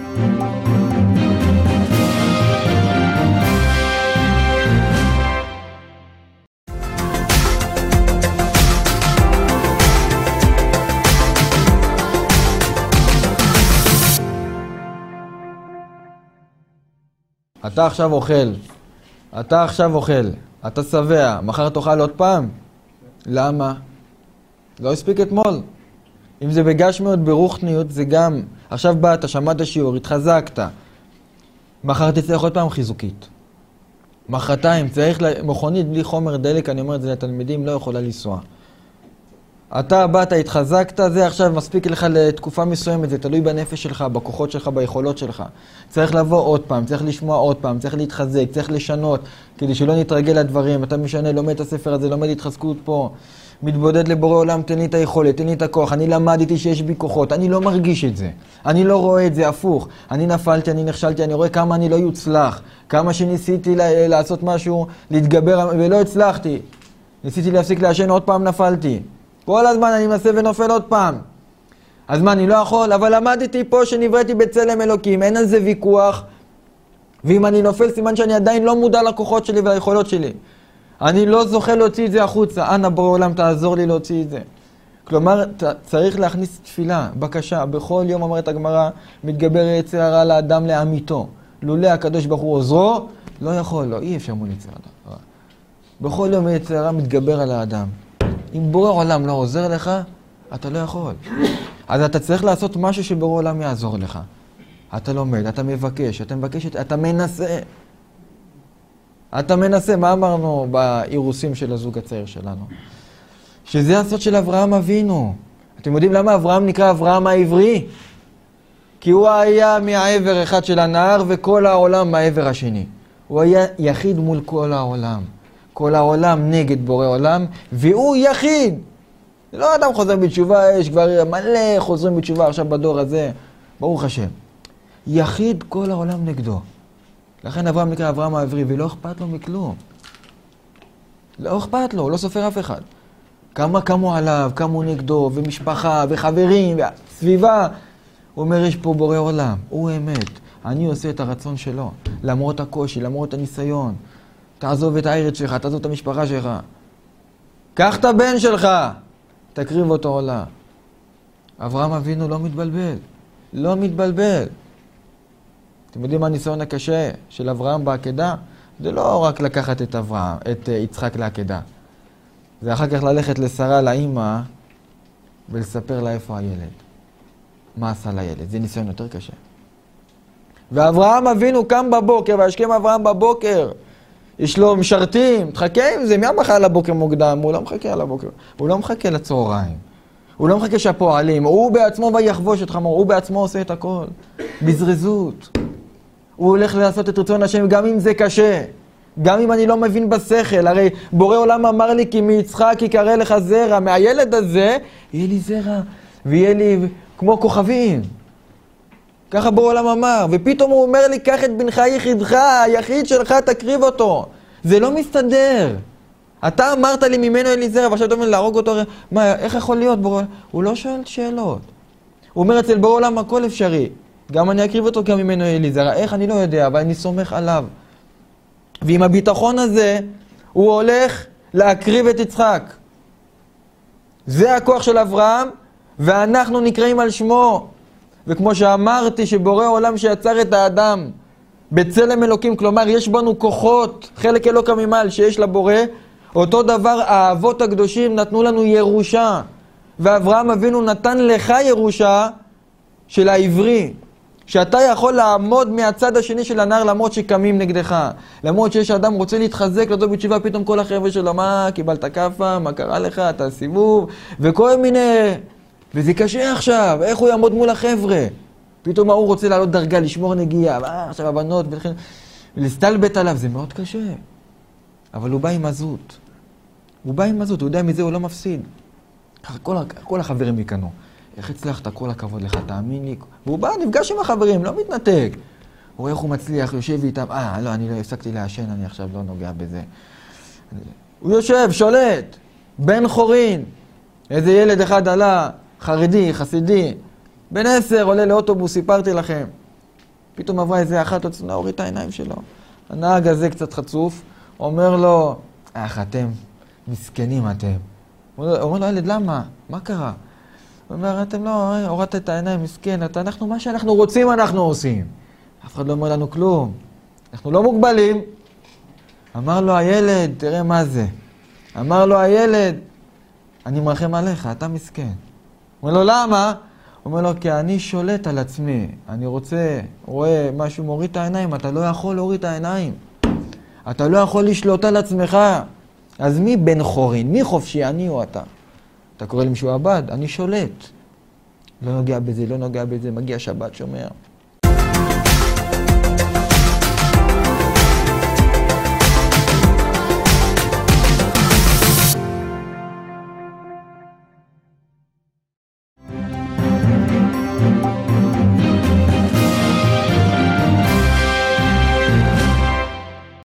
אתה עכשיו אוכל, אתה שבע, מחר תאכל עוד פעם? למה? לא הספיק אתמול. אם זה בגשמיות, ברוחניות, זה גם, עכשיו באת, שמעת שיעור, התחזקת. מחר תצטרך עוד פעם חיזוקית. מחרתיים, צריך מכונית בלי חומר דלק, אני אומר את זה לתלמידים, לא יכולה לנסוע. אתה באת, התחזקת, זה עכשיו מספיק לך לתקופה מסוימת, זה תלוי בנפש שלך, בכוחות שלך, ביכולות שלך. צריך לבוא עוד פעם, צריך לשמוע עוד פעם, צריך להתחזק, צריך לשנות, כדי שלא נתרגל לדברים. אתה משנה, לומד את הספר הזה, לומד התחזקות פה. מתבודד לבורא עולם, תן לי את היכולת, תן לי את הכוח. אני למדתי שיש בי כוחות, אני לא מרגיש את זה. אני לא רואה את זה, הפוך. אני נפלתי, אני נכשלתי, אני רואה כמה אני לא יוצלח. כמה שניסיתי לעשות משהו, להתגבר, ולא הצלחתי. ניסיתי להפסיק לעשן, עוד פעם נפלתי. כל הזמן אני מנסה ונופל עוד פעם. אז מה, אני לא יכול? אבל למדתי פה שנבראתי בצלם אלוקים, אין על זה ויכוח. ואם אני נופל, סימן שאני עדיין לא מודע לכוחות שלי וליכולות שלי. אני לא זוכה להוציא את זה החוצה. אנא בורא עולם, תעזור לי להוציא את זה. כלומר, צריך להכניס תפילה, בקשה. בכל יום אומרת הגמרא, מתגבר יצר הרע לאדם לאמיתו. לולא הקדוש ברוך הוא עוזרו, לא יכול, לא, אי אפשר מול יצר הרע. בכל יום יצר הרע מתגבר על האדם. אם בורא עולם לא עוזר לך, אתה לא יכול. אז אתה צריך לעשות משהו שבורא עולם יעזור לך. אתה לומד, אתה מבקש, אתה מנסה. אתה מנסה, מה אמרנו באירוסים של הזוג הצעיר שלנו? שזה הסוד של אברהם אבינו. אתם יודעים למה אברהם נקרא אברהם העברי? כי הוא היה מהעבר אחד של הנהר וכל העולם מהעבר השני. הוא היה יחיד מול כל העולם. כל העולם נגד בורא עולם, והוא יחיד. זה לא אדם חוזר בתשובה, יש כבר מלא חוזרים בתשובה עכשיו בדור הזה. ברוך השם. יחיד כל העולם נגדו. לכן אברהם נקרא אברהם העברי, ולא אכפת לו מכלום. לא אכפת לו, הוא לא סופר אף אחד. כמה קמו עליו, קמו נגדו, ומשפחה, וחברים, וסביבה. הוא אומר, יש פה בורא עולם, הוא אמת. אני עושה את הרצון שלו, למרות הקושי, למרות הניסיון. תעזוב את הארץ שלך, תעזוב את המשפחה שלך. קח את הבן שלך, תקריב אותו עולה. אברהם אבינו לא מתבלבל. לא מתבלבל. אתם יודעים מה הניסיון הקשה של אברהם בעקדה? זה לא רק לקחת את יצחק לעקדה. זה אחר כך ללכת לשרה, לאמא, ולספר לה איפה הילד. מה עשה לילד? זה ניסיון יותר קשה. ואברהם אבינו קם בבוקר, והשכם אברהם בבוקר. יש לו משרתים, תחכה עם זה, מי המחר לבוקר מוקדם? הוא לא מחכה על הבוקר, הוא לא מחכה לצהריים. הוא לא מחכה שהפועלים, הוא בעצמו ויחבוש את חמור, הוא בעצמו עושה את הכל. בזרזות. הוא הולך לעשות את רצון השם, גם אם זה קשה. גם אם אני לא מבין בשכל. הרי בורא עולם אמר לי, כי מיצחק יקרא לך זרע. מהילד הזה, יהיה לי זרע, ויהיה לי כמו כוכבים. ככה בורא עולם אמר. ופתאום הוא אומר לי, קח את בנך יחידך, היחיד שלך, תקריב אותו. זה לא מסתדר. אתה אמרת לי ממנו יהיה לי זרע, ועכשיו אתה אומר להרוג אותו. מה, איך יכול להיות בורא? הוא לא שואל שאלות. הוא אומר, אצל בורא עולם הכל אפשרי. גם אני אקריב אותו, גם ממנו יהיה לי זרע. איך? אני לא יודע, אבל אני סומך עליו. ועם הביטחון הזה, הוא הולך להקריב את יצחק. זה הכוח של אברהם, ואנחנו נקראים על שמו. וכמו שאמרתי, שבורא עולם שיצר את האדם בצלם אלוקים, כלומר יש בנו כוחות, חלק אלוקא ממעל שיש לבורא, אותו דבר האבות הקדושים נתנו לנו ירושה. ואברהם אבינו נתן לך ירושה של העברי. שאתה יכול לעמוד מהצד השני של הנהר למרות שקמים נגדך. למרות שיש אדם רוצה להתחזק לזו בתשובה, פתאום כל החבר'ה שלו, מה, קיבלת כפה, מה קרה לך, אתה סיבוב, וכל מיני... וזה קשה עכשיו, איך הוא יעמוד מול החבר'ה? פתאום הוא רוצה לעלות דרגה, לשמור נגיעה, עכשיו הבנות, ולהסתלבט עליו, זה מאוד קשה. אבל הוא בא עם עזות. הוא בא עם עזות, הוא יודע מזה הוא לא מפסיד. כל החברים יקנו. איך הצלחת? כל הכבוד לך, תאמין לי. והוא בא, נפגש עם החברים, לא מתנתק. הוא רואה איך הוא מצליח, יושב איתם, לא, אני לא הפסקתי לעשן, אני עכשיו לא נוגע בזה. הוא יושב, שולט, בן חורין. איזה ילד אחד עלה, חרדי, חסידי, בן 10, עולה לאוטובוס, סיפרתי לכם. פתאום עברה איזה אחת עוד צנוע, הוריד את העיניים שלו. הנהג הזה קצת חצוף, אומר לו, אתם מסכנים אתם. אומר לו, ילד, למה? מה קרה? הוא אומר, אתם לא, הורדת את העיניים, מסכן, מה שאנחנו רוצים אנחנו עושים. אף אחד לא אומר לנו כלום. אנחנו לא מוגבלים. אמר לו הילד, תראה מה זה. אמר לו הילד, אני מרחם עליך, אתה מסכן. אומר לו, למה? אומר לו, כי אני שולט על עצמי. אני רואה משהו מוריד את העיניים, אתה לא יכול להוריד את העיניים. אתה לא יכול לשלוט על עצמך. אז מי בן חורין? מי חופשי? אני או אתה? אתה קורא לי משועבד? אני שולט. לא נוגע בזה, מגיע שבת, שומר.